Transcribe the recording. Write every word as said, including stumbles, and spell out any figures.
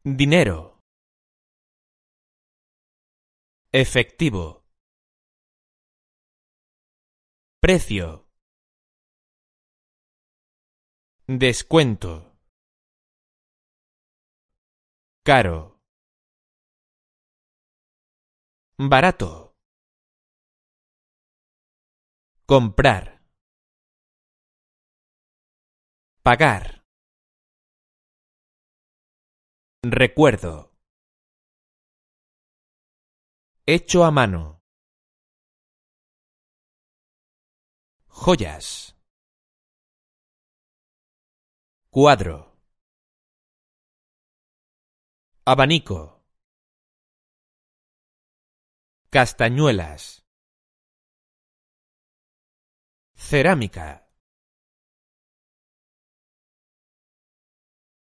dinero, efectivo, precio, descuento, caro, barato, comprar, pagar, recuerdo, hecho a mano, joyas, cuadro, abanico, castañuelas, cerámica,